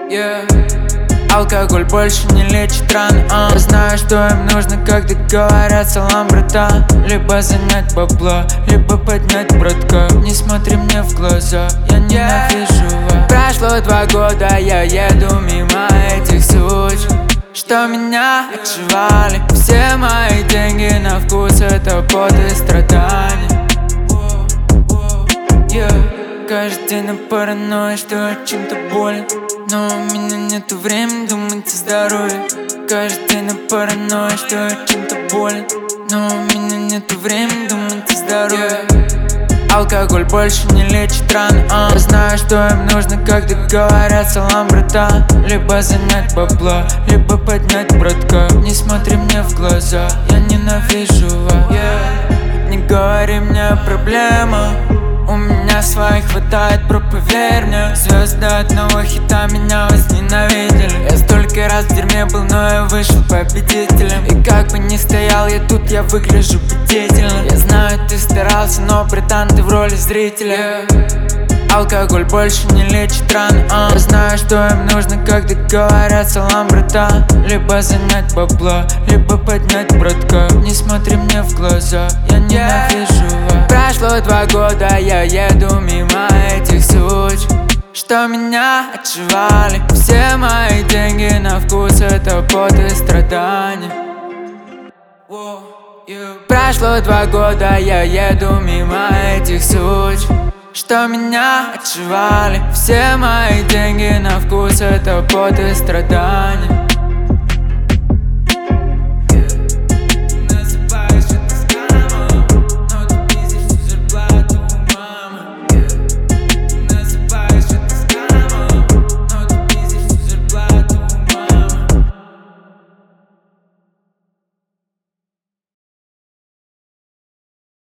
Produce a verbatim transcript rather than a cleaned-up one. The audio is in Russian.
Yeah. Алкоголь больше не лечит раны, uh. Я знаю, что им нужно, когда говорят салам, братан. Либо занять бабло, либо поднять братка. Не смотри мне в глаза, я ненавижу вас. Прошло два года, я еду мимо этих суч, что меня отшивали. Все мои деньги на вкус — это пот и страдания. Yeah. Каждый день на паранойя, что я чем-то болен, но у меня нету времени думать о здоровье. Каждый день на паранойя, что я чем-то болен, но у меня нету времени думать о здоровье. Алкоголь больше не лечит раны, uh. Я знаю, что им нужно, когда говорят салам, братан. Либо занять бабло, либо поднять братка. Не смотри мне в глаза, я ненавижу вас. Yeah. Не говори мне о проблемах, у меня своих хватает, бро, поверь мне. Звезды одного хита меня возненавидели. Я столько раз в дерьме был, но я вышел победителем. И как бы ни стоял я тут, я выгляжу победительным. Я знаю, ты старался, но, братан, ты в роли зрителя. Алкоголь больше не лечит раны, uh. Я знаю, что им нужно, когда говорят салам, братан. Либо занять бабло, либо поднять братка. Не смотри мне в глаза, я ненавижу вас. Прошло два года, я еду мимо этих суч, что меня отшивали. Все мои деньги на вкус — это пот и страдания. Прошло два года, я еду мимо этих суч, что меня отшивали. Все мои деньги на вкус — это пот и страдания.